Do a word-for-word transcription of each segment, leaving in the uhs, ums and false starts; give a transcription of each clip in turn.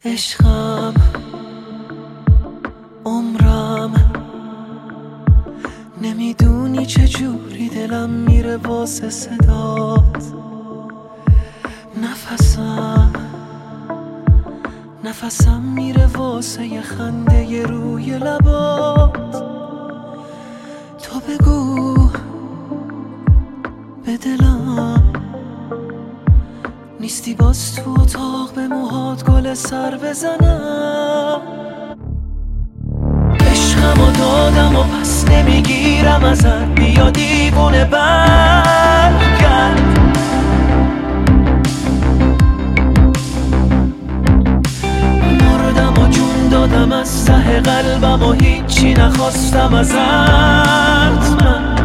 عشقم عمرم، نمیدونی چجوری دلم میره واسه صدات. نفسم نفسم میره واسه یه خنده ی روی لبات. تو بگو به دلم نیستی باز تو اتاق به موهات گل سر بزنم. عشقمو دادم و پس نمیگیرم ازت، بیا دیوونه برگرد. مردم و جون دادم از ته قلبم و هیچی نخواستم ازت. من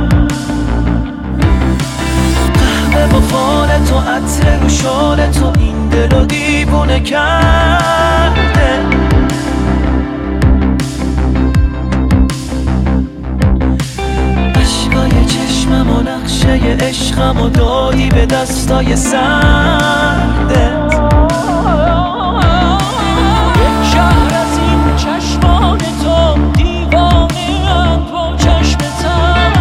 قهوه و فال تو، عطر رو شال تو، این دلو دیوونه کرده. اشکای چشمم و نقشه عشقم و دادی به دستای سردت. شهر از این چشمان تو دیوانه ام با چشمتم.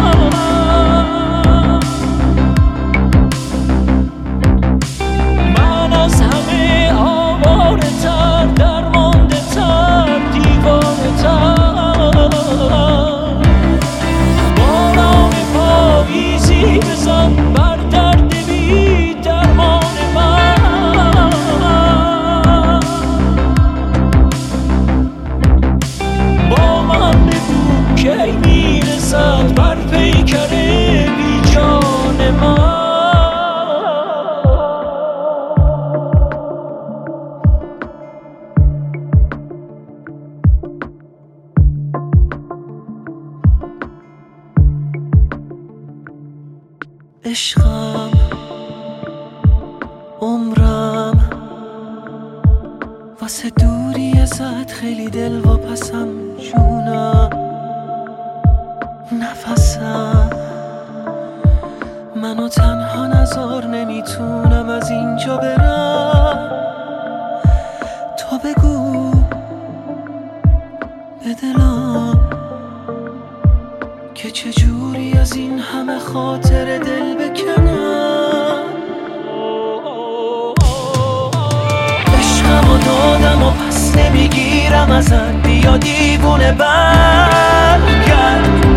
من از همه آواره تر، درمانده تر، دیوانه تر. باران پاییزی بزن بر درد بی درمان من. با من بگو کی میرسد بر پیکر بی جان من. عشقم عمرم، واسه دوری ازت خیلی دل واپسم جونم. نفسم منو تنها نذار، نمیتونم از اینجا برم. تو بگو به دلم که چجوری از این همه خاطر دل بکنم. عشقمو دادم و پس نمیگیرم ازت، بیا دیوونه برگرد.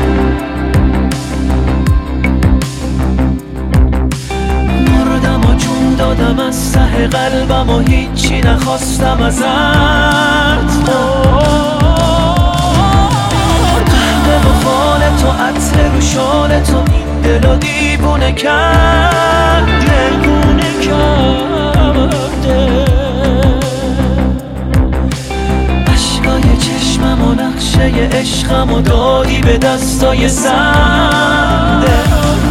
مردم و جون دادم از ته قلبم و هیچی نخواستم ازت. تو عطر رو شال تو، این دلو دیوونه کرده. دیوونه کرده. اشکای چشمم و نقشه عشقم و دادی به دستای سرده.